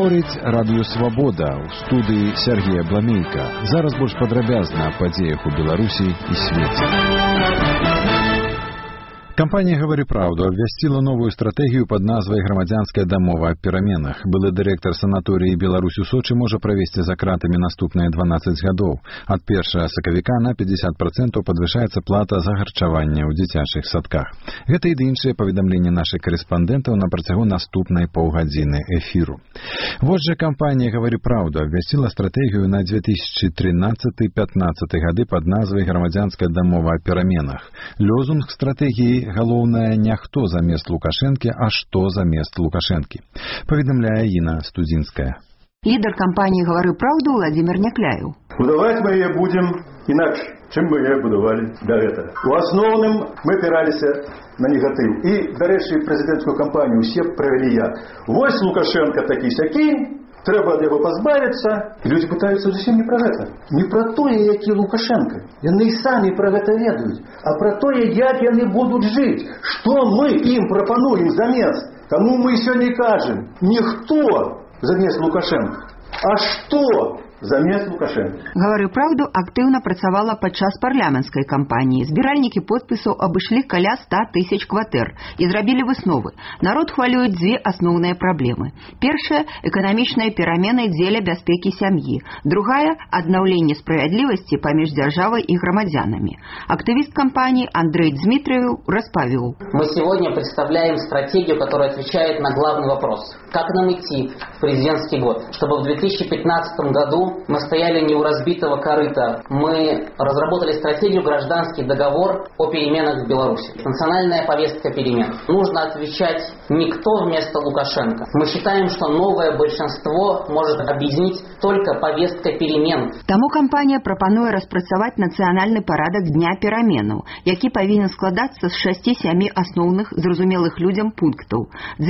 Гаворыць Радыё Свабода ў студыі Сергея Бламейка. Зараз больш падрабязна аб падзеях у Беларусі і свеце. Кампанія «Говори правду» абвясціла новую стратэгію пад назвай «Грамадзянская дамова аб пераменах». Былы дырэктар санаторыі «Беларусь у Сочы» можа правесці за кратамі наступныя 12 гадоў. Ад 1 сакавіка на 50% падвышаецца плата за харчаванне ў дзіцячых садках. Гэта і іншыя паведамленні нашых карэспандэнтаў на працягу наступнай паўгадзіны эфіру. Вот жа кампанія «Говори правду» абвясціла стратэгію на 2013-15 гады пад назвай «Грамадзянская дамова аб пераменах». Лозунг стратэгіі галоўнае не хто замест Лукашэнкі, а што замест Лукашэнкі. Паведамляе Інна Студзінская. Лидер кампании «Говори правду» Владимир Някляев. Будовать мы ее будем иначе, чем мы ее будовали до этого. У основным мы опирались на негатив. И, до речи, президентскую кампанию все провели я. Вось Лукашенко такий-сякий, треба його позбавитися. І люди питаються зовсім не про це. Не про те, які Лукашенко. Вони самі про це ведають. А про те, як вони будуть жити. Що ми їм пропонуємо замість. Кому ми сьогодні кажемо. Не хто замість Лукашенко, а що замест Лукашенко. «Говори правду» актыўна працавала падчас парламенцкай кампаніі. Збіральнікі подпісаў абышлі каля 100 тысяч кватэр і зрабілі высновы. Народ хвалююць дзве асноўныя праблемы. Першая – эканамічныя перамены дзеля бяспекі сям'і. Другая – аднаўленне справядлівасці паміж дзяржавай і грамадзянамі. Актывіст кампании Андрей Дмитриев распавіў. Мы сегодня представляем стратегию, которая отвечает на главный вопрос. Как нам идти в президентский год, чтобы в 2015 году мы стояли не у разбитого корыта. Мы разработали стратегию «Гражданский договор о переменах в Беларуси». Национальная повестка перемен. Нужно отвечать не кто вместо Лукашенко. Мы считаем, что новое большинство может объединить только повестка перемен. Таму кампанія прапануе распрацаваць нацыянальны парадак дня пераменаў, які павінен складацца з 6-7 асноўных зразумелых людзям пунктаў.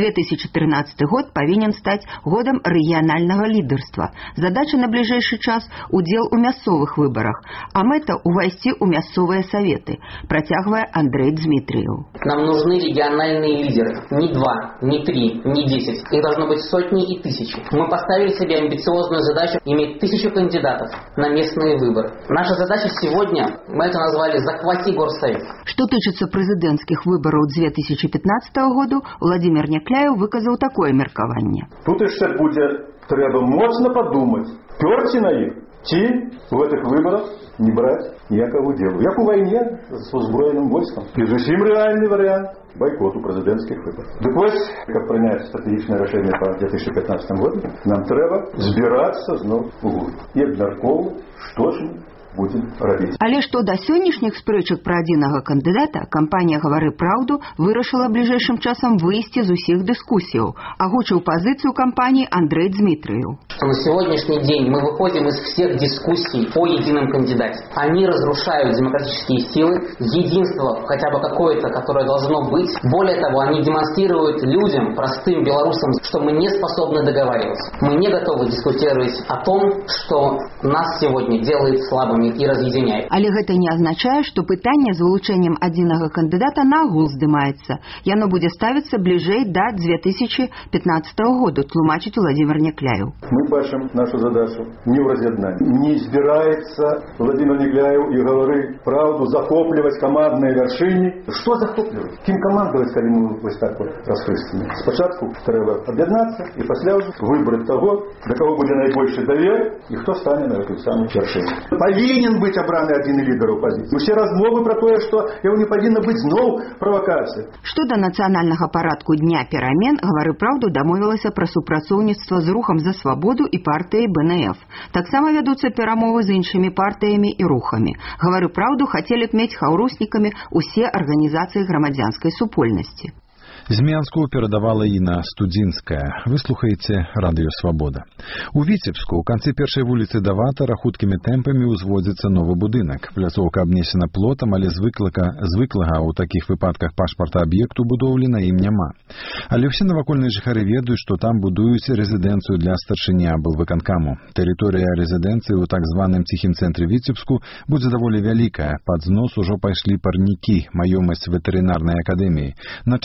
2013 год павінен стаць годам рэгіянальнага лідарства. Задача на ближайший час – удел у мясцовых выборах, а мэта – увайсці ў мясцовыя советы, протягивая Андрей Дмитриев. Нам нужны региональные лидеры. Не 2, не 3, не 10. Их должно быть сотни и тысячи. Мы поставили себе амбициозную задачу иметь 1000 кандидатов на местные выборы. Наша задача сегодня, мы это назвали «Захвати горсовет». Что тычыцца прэзідэнцкіх выбораў 2015 года, Владимир Някляев выказаў такое меркаванне. Тут еще будет треба моцно подумать, перці на их, ці в этих выборах не брать ніякого дела. Як у войне с узброенным войском. И зусім реальный вариант бойкоту президентских выборов. Так вот, как принять стратегичное решение по 2015 году, нам треба збираться знов у гурт. И обмярковывать, что же будем робіць. Але што да сённяшніх спрэчак пра адзінага кандыдата, кампанія «Говори правду» вырашыла бліжэйшым часам выйсці з усіх дыскусіяў, агучыў пазіцыю кампании Андрей Дмитриев. На сегодняшний день мы выходим из всех дискуссий по едином кандидате. Они разрушают демократические силы, единство хотя бы какое-то, которое должно быть. Более того, они демонстрируют людям, простым белорусам, что мы не способны договариваться. Мы не готовы дискутировать о том, что нас сегодня делает слабыми и разъединяет. Але гэта не азначае, што пытанне з вылучэннем адзінага кандыдата нагул здымаецца. Яно будзе ставіцца бліжэй да 2015 года, тлумачыць Владимир Някляев. Мы бачым нашу задачу не ў раз'яднанні. Не збіраецца Владимир Някляев і «Говори правду» захопліваць камандныя вяршыні. Што захопліваць? Кім камандаваць, калі мы вось так вот расхрыстаны? Спачатку трэба аб'яднацца і пасля ўжо выбраць таго, да каго будзе найбольшы давер і хто стане на гэтай самай вяршыні. Павінен быць абраны адзін лідар апозіцыі. Усе размовы пра тое, што яго не павінна быць зноў правакацыя. Што да нацыянальнага парадку дня перамен, «Говори правду» дамовілася пра супрацоўніцтва з рухам за свабоду і партыяй БНФ. Таксама вядуцца перамовы з іншымі партыямі і рухамі. «Говори правду» хацелі б мець хаўруснікамі усе арганізацыі грамадзянскай супольнасці. З Менску перадавала Інна Студзінская. Вы слухаеце Радыё Свабода. У Віцебску ў канцы першай вуліцы да Ватара хуткімі тэмпамі ўзводзіцца новы будынак. Пляцоўка абнесена плотам, але звыклага ў такіх выпадках пашпарта аб'екту будоўлі на ім няма. Але ўсе навакольныя жыхары ведаюць, што там будуюць рэзідэнцыю для старшыні аблвыканкаму. Тэрыторыя рэзідэнцыі ў так званым ціхім цэнтры Віцебску будзе даволі вялікая. Пад знос ужо пайшлі парнікі, маёмасць ветэрынарнай акадэміі. На чарзе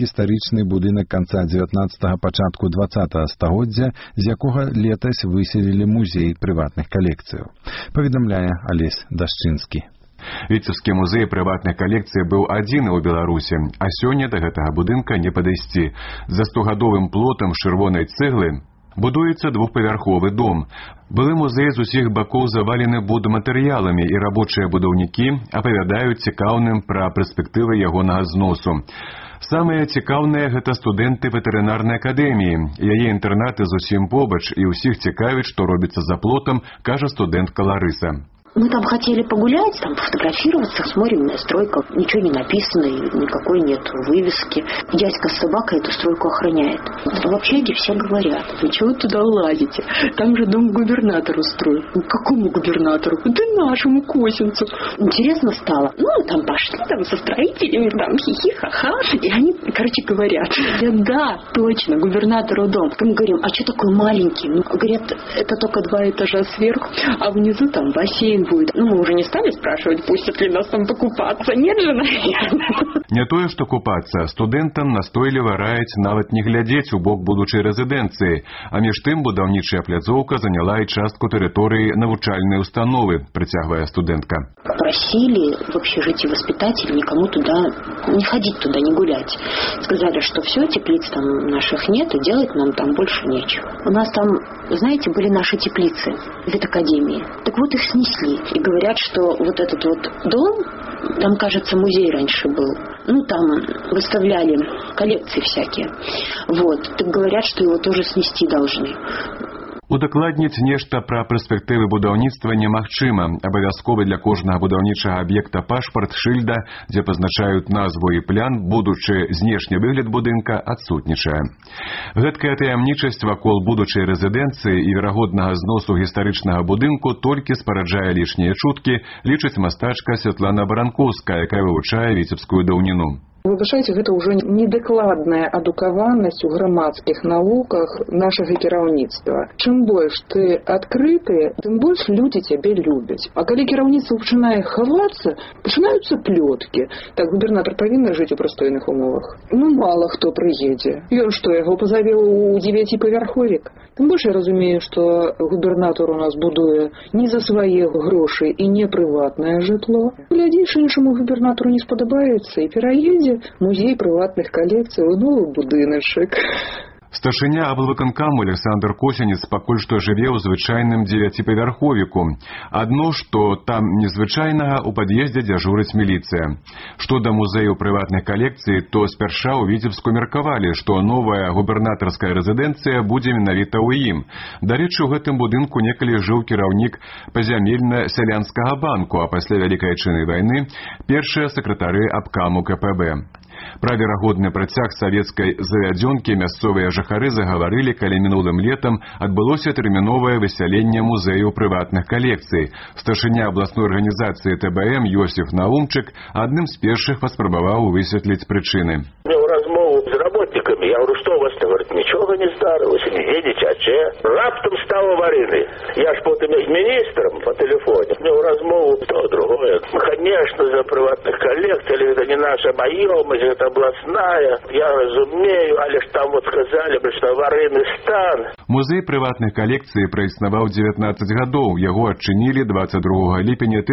гістарычны будынак канца 19-го, пачатку 20-го стагоддзя, з якога летась выселілі музей прыватных калекцыяў. Паведамляе Алесь Дашчынскі. Віцебскі музей прыватных калекцый быў адзіны ў Беларусі, а сёння да гэтага будынка не падысці. За 100-гадовым плотам з чырвонай цэглы будуецца двухпавярховы дом. Былы музей з усіх бакоў завалены будматэрыяламі, і рабочыя будаўнікі апавядаюць цікаўным пра перспектывы ягонага зносу. Самыя цікаўныя гэта студэнты ветэрынарнай акадэміі. Яе інтэрнаты зусім побач, і ўсіх цікавіць, што робіцца за плотам, кажа студэнтка Ларыса. Мы там хотели погулять, там фотографироваться, смотрим на стройку, ничего не написано, никакой нет вывески. Дядька с собакой эту стройку охраняет. В общаге все говорят: вы чего туда лазите? Там же дом губернатору строят. Ну, какому губернатору? Да нашему Косинцу. Интересно стало. Ну, там пошли там со строителями, там хихи-ха-ха. И они, короче, говорят: да, точно, губернатору дом. Мы говорим: а что такой маленький? Ну, говорят, это только 2 этажа сверху, а внизу там бассейн будет. Ну, мы уже не стали спрашивать, пустят ли нас там покупаться. Нет же, наверное. Не тое, што купацца. Студэнтам настойліва раяць нават не глядзець у бок будучай рэзідэнцыі. А між тым будаўнічая пляцоўка заняла і частку тэрыторыі навучальнай установы, працягвае студэнтка. Просили в общежитии воспитателей никому туда не ходить, туда не гулять. Сказали, что все, теплиц там наших нет, и делать нам там больше нечего. У нас там, знаете, были наши теплицы ветакадемии. Так вот их снесли. И говорят, что вот этот вот дом, там, кажется, музей раньше был. Ну, там выставляли коллекции всякие. Вот. Так говорят, что его тоже снести должны. Удакладніць нешта пра перспектывы будаўніцтва немагчыма. Абавязковы для кожнага будаўнічага аб'екта пашпарт, шыльда, дзе пазначаюць назву і план, будучы знешні выгляд будынка адсутнічае. Гэткая таямнічасць вакол будучай рэзідэнцыі і верагоднага зносу гістарычнага будынку толькі спараджае лішнія чуткі, лічыць мастачка Святлана Баранкоўская, якая вывучае віцебскую даўніну. Вы вважаеце, гэта ўжо недакладная адукаванасць у грамадскіх навуках нашага кіраўніцтва. Чым больш ты адкрыты, тым больш людзі цябе любяць. А калі кіраўніцтва пачынае хавацца, пачынаюцца плёткі. Так, губернатар павінен жыць у прыстойных умовах. Ну, мала хто прыедзе. Ён што, яго пазаве ў 9-павярховік? Тым больш я разумею, што губернатар у нас будуе не за свае грошы і не прыватнае жытло. Глядзіш, іншаму губернатару не спадабаецца і пераедзе музей прыватных калекцый у новы будыначак. Старшыня аблвыканкаму Александр Косінец пакуль што жыве ў звычайным 9-павярховіку. Адно, што там незвычайнага, у пад'ездзе дзяжурыць міліцыя. Што да музею прыватных калекцый, то спярша ў Віцебску меркавалі, што новая губернатарская рэзідэнцыя будзе менавіта ў ім. Дарэчы, у гэтым будынку некалі жыў кіраўнік пазямельна-сялянскага банку, а пасля Вялікай Адчыннай вайны першыя сакратары абкаму КПБ. Пра верагодны працяг савецкай завядзёнкі мясцовыя жыхары загаварылі, калі мінулым летам адбылося тэрміновае высяленне музею прыватных калекцый. Старшыня абласной арганізацыі ТБМ Йосиф Наумчык адным з першых паспрабаваў высветліць прычыны. Размову з работниками, я говорю, что у вас? Говорит, ничего не здарилось, не видите, а че? Раптом стал аварийный. Я ж потом с министром по телефону, мне размову то другое. Конечно, за приватных коллекций, это не наша маёмость, это областная. Я разумею, але ж там вот сказали, что аварийный стан. Музей прыватных калекцый праіснаваў 19 гадоў. Яго адчынілі 22 ліпеня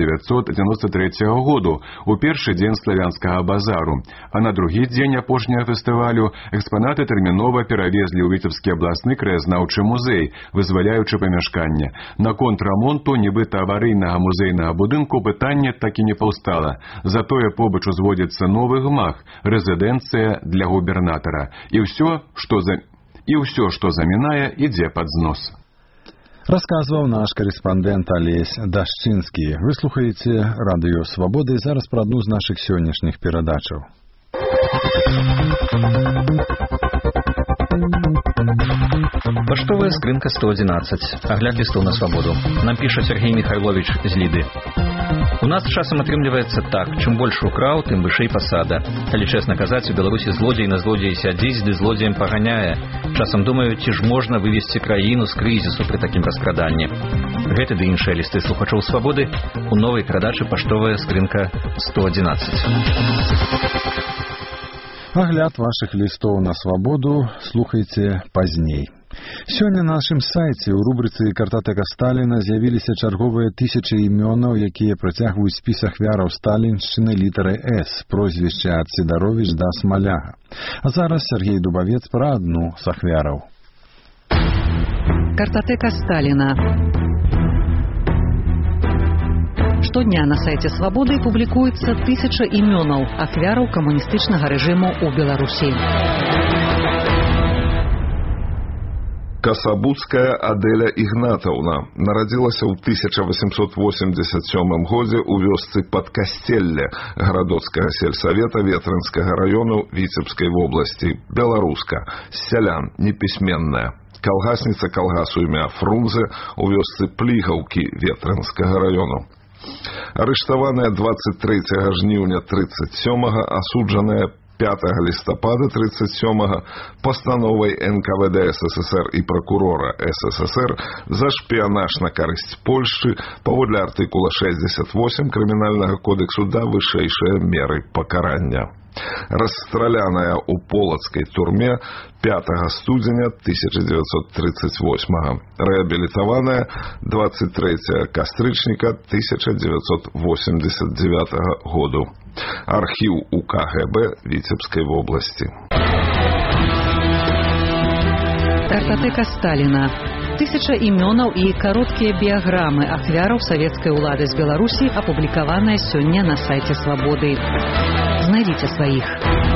1993 году, у першы дзень славянскага базару. А на другі дзень апошняга фестывалю экспанаты тэрмінова перавезлі ў Віцебскі абласны краязнаўчы музей, вызваляючы памяшканне. Наконт рамонту нібыта аварыйнага музейнага будынку пытанне так і не паўстала. Затое побач узводзіцца новы гмах, рэзідэнцыя для губернатара. І ўсё, што замінае, ідзе пад знос. Расказваў наш корэспандэнт Алесь Дашчынскі. Вы слухаеце радыё Свабоды, зараз пра адну з нашых сённяшніх перадачаў. Паштовая скрынка 111. Агляд лістоў на свабоду. Нам піша Сергей Михайлович з Ліды. У нас часам атрымліваецца так, чым больш украў, тым вышэй пасада. Калі чэсна казаць, у Беларусі злодзей на злодзеі сядзіць, ды злодзеем паганяе. Часам думаю, ці ж можна вывесці краіну з крызісу пры такім раскраданні. Гэты ды іншыя лісты слухачоў свабоды у новай перадачы «Паштовая скрынка 111». Агляд вашых лістоў на свабоду слухайце пазней. Сёння на нашым сайце ў рубрыцы «Картатэка Сталіна» з'явіліся чарговыя тысячы імёнаў, якія працягваюць спіс ахвяраў сталіншчыны літарай «С», прозвішча ад Сідаровіч да Смаляга. А зараз Сергей Дубавец пра адну з ахвяраў. Картатэка Сталіна. Штодня на сайте «Свободы» публікуецца 1000 імёнаў ахвяраў камуністычнага рэжыму ў Беларусі. Касабудская Адэля Ігнатаўна нарадзілася ў 1887 годзе ў вёсцы Падкасцелле гарадоцкага сельсавета Ветрынскага раёну Віцебскай вобласці, беларуска, з сялян, непісьменная. Калгасніца калгасу імя Фрунзе ў вёсцы Плігаўкі Ветрынскага раёну. Арыштаваная 23 жніўня 37-га, асуджаная 5 лістапада 37-га пастановай НКВД СССР і прокурора СССР за шпіянаж на карысць Польшчы паводле артыкула 68 Крымінальнага кодексу да вышэйшыя меры пакарання. Расстраляная ў полацкай турме 5 студзеня 1938-га. Рэабілітаваная 23 кастрычніка 1989 году. Архіў УКГБ Віцебскай вобласці. Картатэка Сталіна. 1000 імёнаў і кароткія біяграмы ахвяраў савецкай улады з Беларусі апублікаваныя сёння на сайце «Свободы». Знайдзіце сваіх.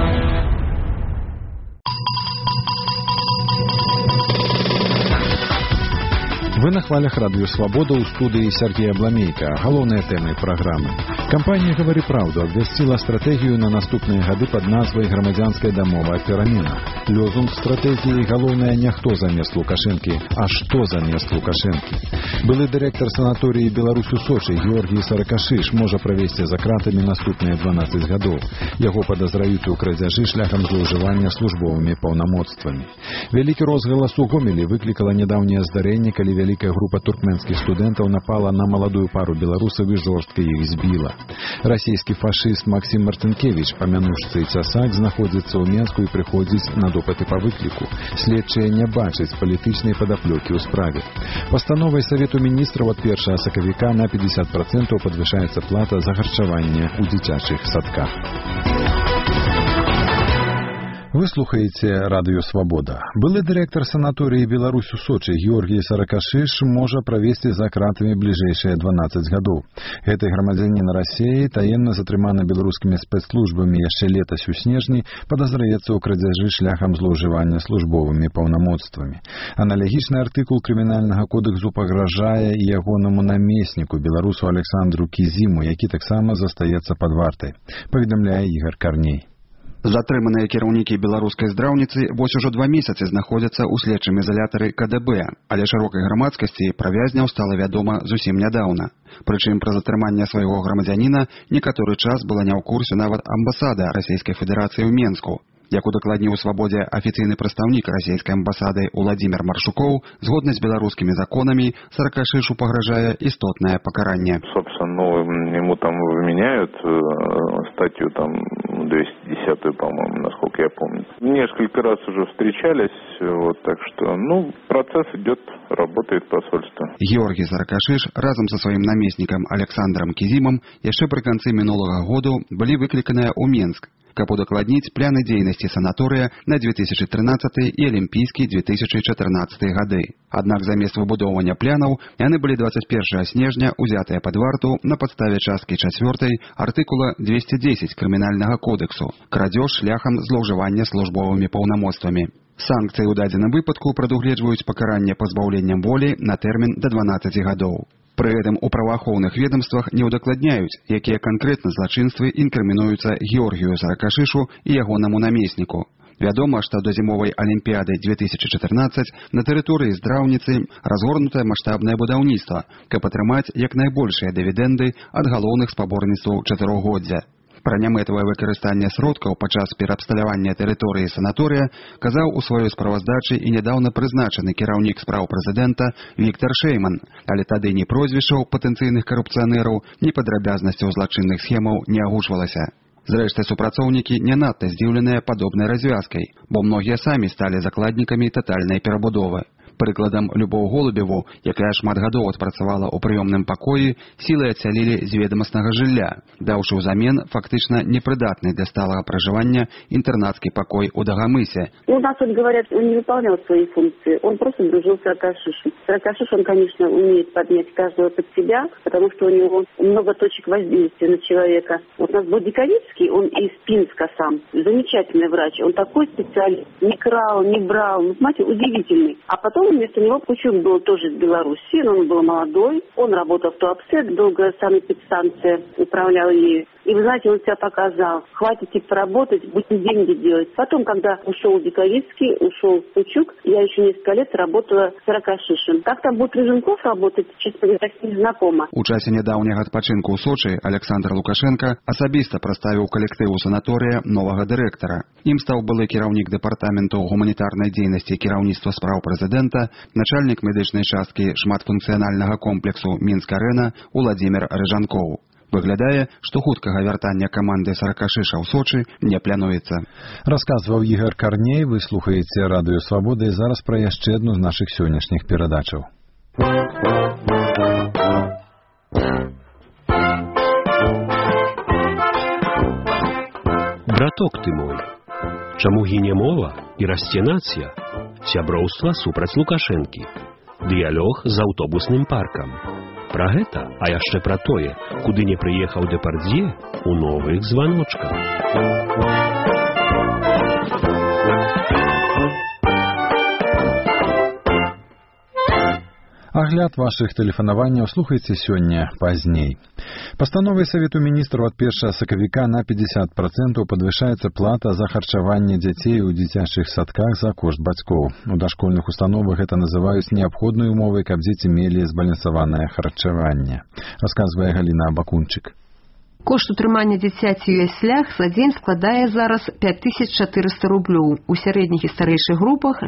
Вы на хвалях радыё «Свобода» ў студыі Сергея Бламейка. Галоўныя тэмы праграмы. Кампанія «Гавары праўду» абвясціла стратэгію на наступныя гады пад назвай «Грамадзянская дамова перамена». Лозунг стратэгіі галоўнае не хто замест Лукашэнкі, а што замест Лукашэнкі. Былы дырэктар санаторыі «Беларусь у Сочы» Георгій Саракашыш можа правесці за кратамі наступныя 12 гадоў. Яго падазраюць у крадзяжы шляхам злоўжывання службовымі паўнамоцтвамі. Вялікі розгалас у Гомелі выклікала нядаўняе здарэнне, калі вялікая група туркменскіх студэнтаў напала на маладую пару беларусаў і жорстка іх збіла. Расійскі фашыст Максім Мартынкевіч, памянушцы цясак, знаходзіцца ў Менску і прыходзіць на допыты па выкліку. Следчыя не бачаць палітычнай падаплёкі ў справе. Пастановай Савету міністраў ад 1 сакавіка на 50% падвышаецца плата за харчаванне ў дзіцячых садках. Вы слухаеце радыё «Свобода». Былы дырэктар санаторыі «Беларусь у Сочы» Георгій Саракашыш можа правесці за кратамі бліжэйшыя 12 гадоў. Гэты грамадзянін Расіі, таемна затрыманы беларускімі спецслужбамі яшчэ летась у снежні, падазраецца ў крадзяжы шляхам злоўжывання службовымі паўнамоцтвамі. Аналагічны артыкул Крымінальнага кодексу пагражае і ягонаму намесніку, беларусу Александру Кізіму, які таксама застаецца пад вартай, паведамляе Ігор Карней. Затрыманыя кіраўнікі беларускай здраўніцы вось ужо 2 месяцы знаходзяцца ў следчым ізалятары КДБ, але шырокай грамадскасці пра вязняў стала вядома зусім нядаўна. Прычым пра затрыманне свайго грамадзяніна некаторы час была не ў курсе нават амбасада Расійскай Федэрацыі ў Менску. Як удакладніў у «Свабодзе» афіцыйны прадстаўнік расійскай амбасады Уладзімір Маршукоў, згодна з беларускімі законамі Саракашышу пагражае істотнае пакаранне. Собственно, ему там вменяют статью там 210-ю, по-моему, насколько я помню. Несколько раз уже встречались, вот, так что, процесс идет, работает посольство. Георгій Саракашыш разам са сваім намеснікам Александрам Кізімам яшчэ пры канцы мінулага году былі выкліканыя ў Менск, каб удакладніць пляны дзейнасці санаторыя на 2013 і алімпійскі 2014 гады. Аднак замест выбудоўвання плянаў яны былі 21 снежня узятыя пад варту на падставе часткі 4 артыкула 210 Крымінальнага кодексу «Крадзеж шляхам злоўжывання службовымі паўнамоцтвамі». Санкцыі ў дадзеным выпадку прадугледжваюць пакаранне пазбаўленнем волі на тэрмін да 12 гадоў. Пры гэтым у праваахоўных ведомствах не ўдакладняюць, якія канкрэтна злачынствы інкрымінуюцца Георгію Саракашышу і ягонаму намесніку. Вядома, што да зімовай алімпіяды 2014 на тэрыторыі здраўніцы разгорнутае маштабнае будаўніцтва, каб атрымаць як найбольшыя дывідэнды ад галоўных спаборніцтваў чатырохгоддзя. Пра нямэтавае выкарыстанне сродкаў падчас пераабсталявання тэрыторыі санаторыя казаў у сваёй справаздачы і нядаўна прызначаны кіраўнік спраў прэзідэнта Віктар Шэйман, але тады ні прозвішчаў патэнцыйных карупцыянераў, ні падрабязнасцяў злачынных схемаў не агучвалася. Зрэшты, супрацоўнікі не надта здзіўленыя падобнай развязкай, бо многія самі сталі закладнікамі татальнай перабудовы. Прыкладам, Любоў Голубеву, якая шмат гадоў адпрацавала ў прыёмным пакоі, сілай адсялілі з ведамаснага жылля, даўшы ўзамен фактычна непрыдатны для сталага пражывання інтэрнацкі пакой у Дагамысе. У нас, вот говорят, он не выполнял свои функции, он просто дружил с Саакашвили. Саакашвили, он, конечно, умеет поднять каждого под себя, потому что у него много точек воздействия на человека. Вот у нас был Диковицкий, он из Пинска сам, замечательный врач, он такой специалист, не крал, не брал, ну, знаете, удивительный. А потом вместо него Кучук был тоже из Беларуси, но он был молодой, он работал в Туапсе, долго санэпидстанция управлял ею. И вы знаете, он себя показал. Хватит поработать, будем деньги делать. Потом, когда ушел Диковицкий, ушел Кучук, я еще несколько лет работала с Ракашишин. Как там будет Рыженков работать, честно говоря, не знакомо. У часе нядаўняга адпачынку ў Сочы Александр Лукашенко асабіста прадставіў калектыву санаторыя новага дырэктара. Ім стаў былы кіраўнік дэпартаменту гуманітарнай дзейнасці кіраўніцтва спраў прэзідэнта, начальнік медычнай часткі шматфункцыянальнага комплексу Мінск-Арэна Уладзімір Рыжанкоў. Выглядае, што хуткага вяртання каманды Саакашвіля ў Сочы не плануецца. Расказваў Ігор Карней, вы слухаеце Радыё Свабода, і зараз пра яшчэ адну з нашых сённяшніх перадачаў. Браток ты мой, чаму гіне мова і расце нацыя? Сяброўства супраць Лукашэнкі. Дыялог з аўтобусным паркам. Пра гэта, а яшчэ пра тое, куды не прыехаў Дэпардье, у новых званочках. Агляд вашых тэлефанаванняў слухайце сёння пазней. Пастановай Савету міністраў ад 1 сакавіка на 50% падвышаецца плата за харчаванне дзяцей у дзіцячых садках за кошт бацькоў. У дашкольных установах гэта называюць неабходнай умовай, каб дзеці мелі збалансаванае харчаванне. Расказвае Галіна Бакунчык. Кошт утрымання дзіцяці ў яслях за дзень складае зараз 5400 рублёў, у сярэдніх і старэйшых групах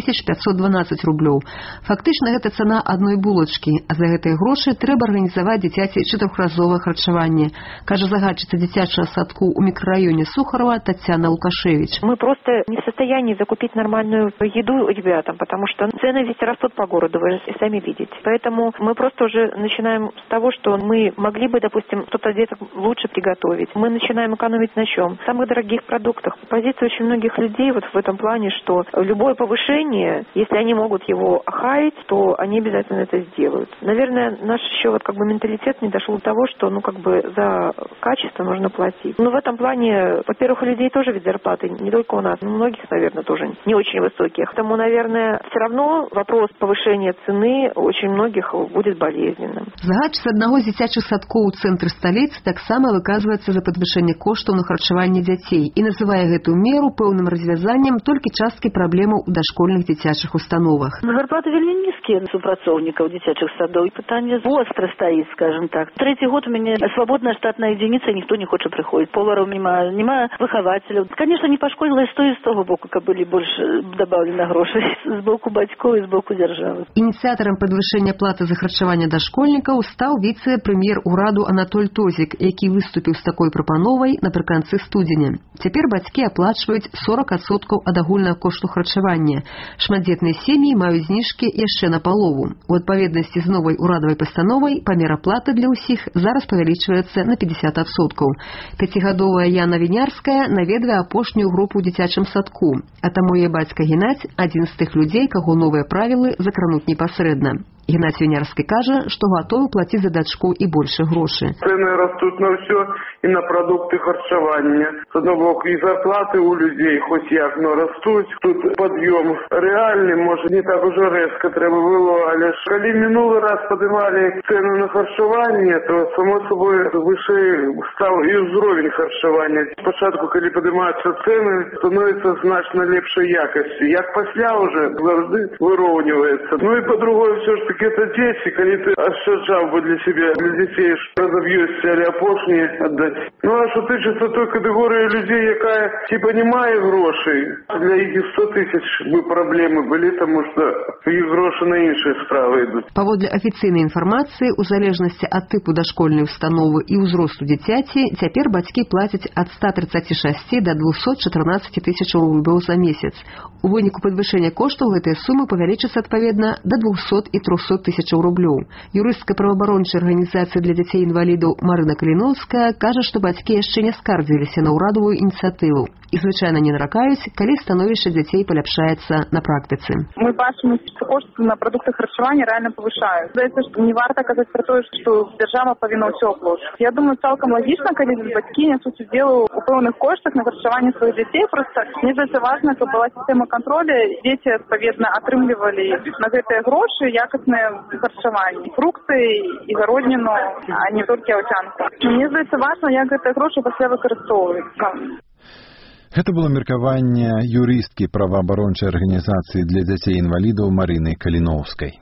6512 рублёў. Фактычна гэта цана адной булачкі, а за гэтыя грошы трэба арганізаваць дзіцяці 4-разовае харчаванне, кажа загадчыца дзіцячага садку ў мікрараёне Сухарова Татьяна Лукашевич. Мы просто не в состоянии закупить нормальную еду ребятам, потому что цены ведь растут по городу, вы же сами видите. Поэтому мы просто уже начинаем с того, что мы могли бы, допустим, что-то где-то лучше приготовить. Мы начинаем экономить на чем? В самых дорогих продуктах. Позиция очень многих людей вот в этом плане, что любое повышение, если они могут его охаять, то они обязательно это сделают. Наверное, наш еще вот как бы менталитет не дошел до того, что ну как бы за качество нужно платить. Но в этом плане, во-первых, у людей тоже ведь зарплаты, не только у нас, но у многих, наверное, тоже не очень высоких. Поэтому, наверное, все равно вопрос повышения цены очень многих будет болезненным. Загадчыца аднаго з дзіцячых садкоў у цэнтры сталіцы таксама выказваецца за падвышэнне коштаў на харчаванне дзяцей і называе гэтую меру пэўным развязаннем толькі часткі праблемаў у дашкольных дзіцячых установах. Зарплаты вельмі нізкія супрацоўнікаў дзіцячых садоў. Пытанне востра стаіць, скажем так. Третий год у меня свободная штатная единица, никто не хочет приходить. Поваров нема выхователей. Конечно, не пошкодило и с того боку, как были больше добавлено грошей с боку бацькоў и с боку державы. Ініцыятарам падвышэння платы за харчаванне дашкольнікаў стаў віцэ-прэм'ер ураду Анатоль Тозік, які выступіў з такой прапановай напрыканцы студзеня. Цяпер бацькі аплачваюць 40% ад агульнага кошту харчавання. Шматдзетныя сем'і маюць зніжкі яшчэ на палову. У адпаведнасці з новай урадавай пастановай памер аплаты для ўсіх зараз павялічваецца на 50%. 5гадовая Яна Вінярская наведвае апошнюю групу ў дзіцячым садку, а таму яе бацька Геннадзь адзін з тых людзей, каго новыя правілы закрануць непасрэдна. Геннадзь Вінярскі кажа, што гатовы плаціць за дачку і больше грошы. Цены растут на все, и на продукты харчевания. С одного боку, и зарплаты у людей хоть як, но растут. Тут подъем реальный, может, не так уже резко треба было. Але коли минулый раз поднимали цены на харчевание, то, само собой, выше стал и уровень харчевания. Спочатку, коли поднимаются цены, становится значно лепшей якости. Як пасля уже завжди выровнивается. Ну и по-другому все ж таки Так это дети, коли ты ашаджал бы для себя, для детей, разобьешься или апошние отдать. Ну а что тычется той категории людей, якая типа не мае грошей, для их 100 тысяч бы проблемы были, потому что их гроши на іншыя справы идут. Паводле афіцыйнай інфармацыі, у залежнасці ад тыпу дашкольнай установы і ўзросту дзіцяці, цяпер бацькі плацяць ад 136 до 214 тысяч рублёў за месяц. У выніку падвышэння коштаў гэтыя сумы павялічацца адпаведна до 200 і 300 тысячаў рублёў. Юрыстка праваабарончай арганізацыі для дзяцей-інвалідаў Марына Каліновская кажа, што бацькі яшчэ не скардзіліся на ўрадавую ініцыятыву і звычайна не наракаюць, калі становішча дзяцей паляпшаецца на практыцы. Мы бачым, што кошты на прадукты харчавання рэальна павышаюць. Здаецца, што не варта казаць пра тое, што дзяржава павінна ўсё аплачваць. Я думаю, цалкам лагічна, калі бацькі нясуць удзел у пэўных коштах на харчаванне сваіх дзяцей. Проста мне здаецца важна, каб была сістэма контроля, дзеці адпаведна атрымлівалі на гэтыя грошы якасныя харчаванні, фрукты і гародніну, а не толькі аўсянку. Мне здаецца важна, як гэтыя грошы пасля выкарыстоўваюцца. Гэта было меркаванне юрысткі праваабарончай арганізацыі для дзяцей-інвалідаў Марыны Каліноўскай.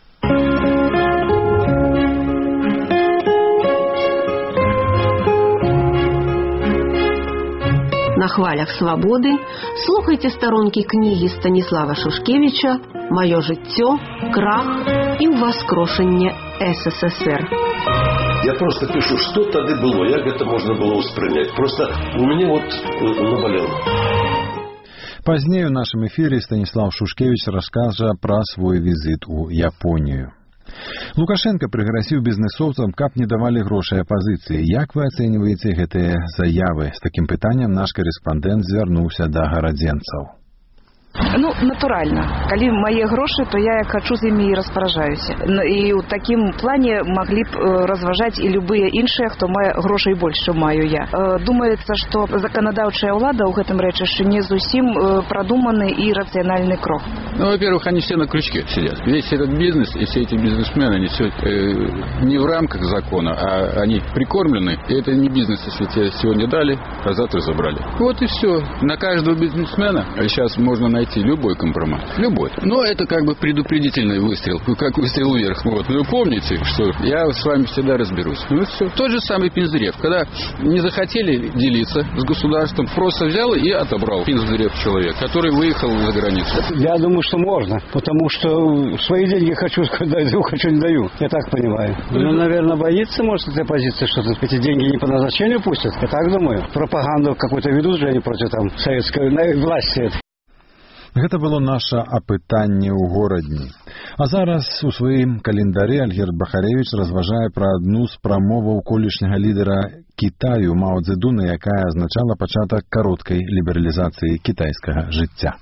На хвалях свабоды слухайте старонкі кнігі Станіслава Шушкевіча «Маё жыццё, крах і ўваскрошэнне СССР». Я просто пишу, что тогда было, як это можно было воспринять. Просто у меня вот наболело. Пазней у нашем эфире Станислав Шушкевич раскажа про свой визит у Японию. Лукашенко прыграсіў бізнесоўцам, каб не давалі грошай апазіцыі. Як вы ацэньваеце гэтыя заявы? З такім пытаннем наш корэспандэнт звярнуўся да гарадзенцаў. Ну, натуральна. Калі мае грошы, то я як хачу з імі і распаражаюся. І ў такім плане маглі б разважаць і любыя іншыя, хто мае грошай больш, чым маю я. Думаецца, што заканадаўчая ўлада ў гэтым рэчышчы не зусім прадуманы і рацыянальны крок. Ну, во-первых, они все на крючке сидят. Весь этот бизнес и все эти бизнесмены, они все не в рамках закона, а они прикормлены. И это не бизнес, если тебе сегодня дали, а завтра забрали. Вот и все. На каждого бизнесмена сейчас можно найти любой компромат. Любой. Но это как бы предупредительный выстрел, как выстрел вверх. Вот. Ну, помните, что я с вами всегда разберусь. Ну, все. Тот же самый Пинздрев. Когда не захотели делиться с государством, просто взял и отобрал Пинздрев человек, который выехал за границу. Я думаю, что можно, потому что свои деньги хочу даю, хочу не даю. Я так понимаю. Ну, наверное, боится, может, этой оппозиции, что эти деньги не по назначению пустят. Я так думаю. Пропаганду какую-то ведут же они против там советской власти. Гэта было наша апытанне ў горадні. А зараз у сваім календары Альгерд Бахаревіч разважае пра адну з прамоваў колішняга лідара Кітаю Мао Цзэдуна, якая азначала пачатак кароткай лібералізацыі кітайскага жыцця.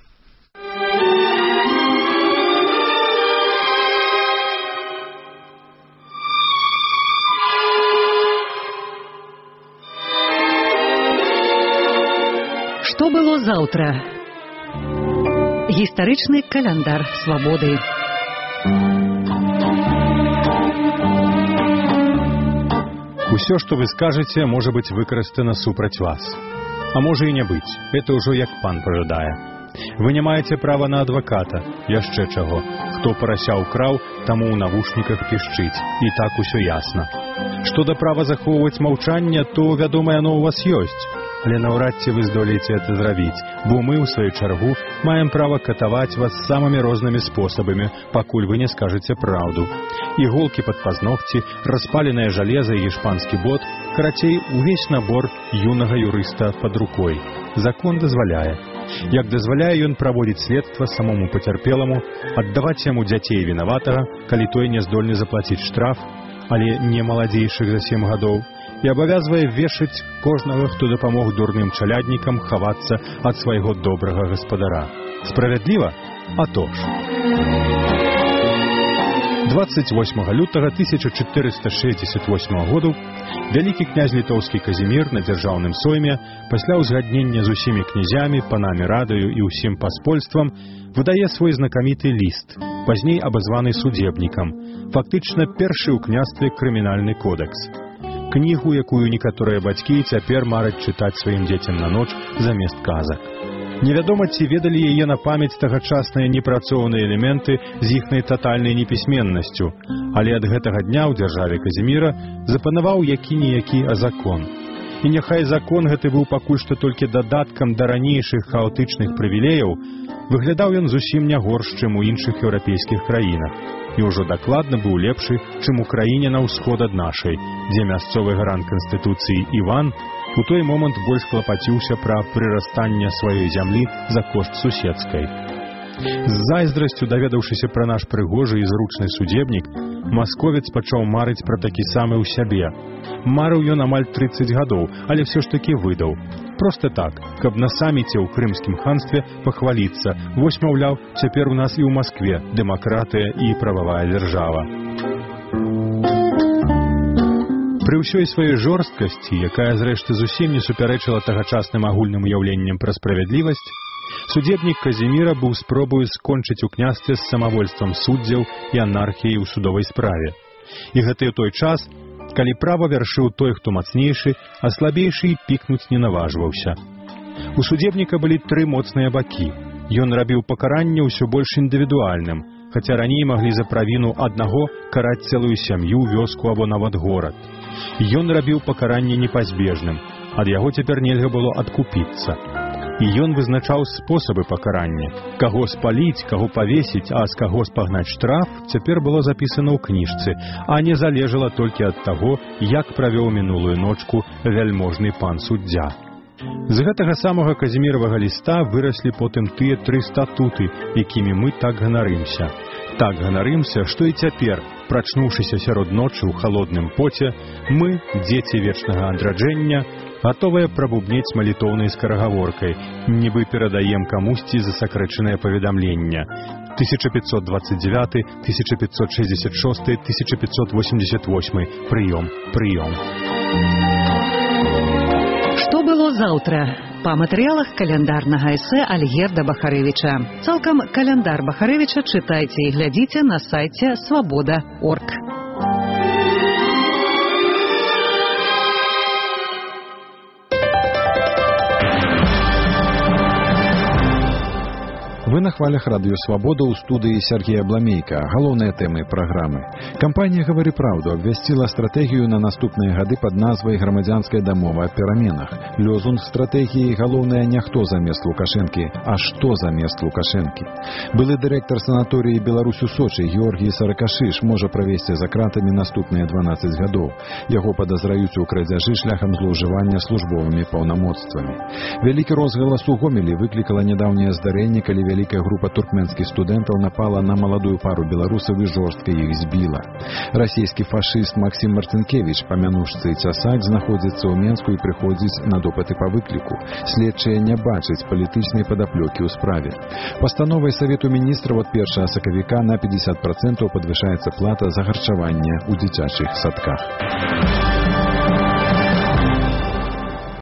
Што было заўтра? Гістарычны каляндар свабоды. Усё, што вы скажаце, можа быць выкарыстана супраць вас. А можа і не быць. Это ўжо як пан пажадае. Вы не маеце права на адваката. Яшчэ чаго. Хто парася ўкраў, таму ў навушніках пішчыць. І так усё ясна. Што да права захоўваць маўчанне, то, вядома, яно ў вас ёсць. Але наўрад ці вы здолееце это зрабіць, бо мы, у сваю чаргу, маем права катаваць вас самымі рознымі спосабамі, пакуль вы не скажаце праўду. Іголкі пад пазногці, распаленае жалеза і гешпанскі бот, карацей, увесь набор юнага юрыста пад рукой. Закон дазваляе. Як дазваляе ён праводзіць следства самому пацярпеламу, аддаваць яму дзяцей вінаватага, калі той не здольны заплаціць штраф, але не маладзейшых за 7 гадоў, і абавязвае вешаць кожнага, хто дапамог дурным чаляднікам хавацца ад свайго добрага гаспадара. Справядліва? А то ж. 28 лютага 1468 году вялікі князь літоўскі Казімір на дзяржаўным сойме пасля ўзгаднення з усімі князямі, панамі радаю і ўсім паспольствам выдае свой знакаміты ліст, пазней абазваны судебнікам, фактычна першы ў княстве крымінальны кодэкс. Кнігу, якую некаторыя бацькі цяпер мараць чытаць сваім дзецям на ноч замест казак. Невядома, ці ведалі яе на памяць тагачасныя непрацоўныя элементы з іхнай татальнай непісьменнасцю, але ад гэтага дня ў дзяржаве Казіміра запанаваў які-ніякі закон. І няхай закон гэты быў пакуль што толькі дадаткам да ранейшых хаотычных прывілеяў, выглядаў ён зусім не горш, чым у іншых еўрапейскіх краінах, і ўжо дакладна быў лепшы, чым у краіне на ўсход ад нашай, дзе мясцовы гарант Канстытуцыі Іван у той момант больш клапаціўся пра прырастанне сваёй зямлі за кошт суседскай. З зайздрасцю даведаўшыся пра наш прыгожы і зручны судебнік, масковец пачаў марыць пра такі самы ў сябе. Марыў ён амаль 30 гадоў, але ўсё ж такі выдаў. Проста так, каб на саміце ў Крымскім ханстве пахваліцца. Вось, маўляў, цяпер у нас і ў Маскве дэмакратыя і прававая дзяржава. Пры ўсёй сваёй жорсткасці, якая, зрэшты, зусім не супярэчыла тагачасным агульным уяўленням пра справядлівасць, судебнік Казіміра быў спробою скончыць у княстве з самавольствам суддзяў і анархіяй у судовай справе. І гэта той час, калі права вяршыў той, хто мацнейшы, а слабейшы і пікнуць не наважваўся. У судебніка былі 3 моцныя бакі. Ён рабіў пакаранне ўсё больш індывідуальным, хаця раней маглі за правіну аднаго караць цэлую сям'ю, вёску або нават горад. Ён рабіў пакаранне непазбежным, ад яго цяпер нельга было адкупіцца. І ён вызначаў спосабы пакарання. Каго спаліць, каго павесіць, а з каго спагнаць штраф, цяпер было запісана ў кніжцы, а не залежала толькі ад таго, як правёў минулую ночку вяльможны пан суддзя. З гэтага самага Казіміравага ліста выраслі потым тыя 3 статуты, якімі мы так ганарымся. Так ганарымся, што і цяпер, прачнуўшыся сярод ночы ў халодным поце, мы, дзеці вечнага адраджэння, гатовыя прабубнець малітоўнай скарагаворкай, нібы перадаем камусьці засакрэчанае паведамленне. 1529, 1566, 1588. Прыём, прыём. Што было заўтра? Па матэрыялах каляндарнага эсэ Альгерда Бахарэвіча. Цалкам каляндар Бахарэвіча чытайце і глядзіце на сайце свабода.орг. Вы на хвалях радыё «Свабода» ў студыі Сергея Бламейка. Галоўныя тэмы праграмы. Кампанія «Гавары праўду» абвясціла стратэгію на наступныя гады пад назвай «Грамадзянская дамова о пераменах». Лёзунг стратэгіі галоўнае не хто замест Лукашэнкі, а што замест Лукашэнкі. Былы дырэктар санаторыі «Беларусь у Сочы» Георгій Саракашыш можа правесці за кратамі наступныя 12 гадоў. Яго падазраюць у крадзяжы шляхам злоўжывання службовымі паўнамоцтвамі. Вялікі розгалас у Гомелі выклікала нядаўняе здарэнне, калі вялікая група туркменскіх студэнтаў напала на маладую пару беларусаў і жорстка іх збіла. Расійскі фашыст Максім Марцінкевіч, памянуўшцы цясак, знаходзіцца ў Менску і прыходзіць на допыты па выкліку. Следчыя не бачаць палітычнай падаплёкі ў справе. Пастановай Савету міністраў ад 1 сакавіка на 50% падвышаецца плата за харчаванне ў дзіцячых садках.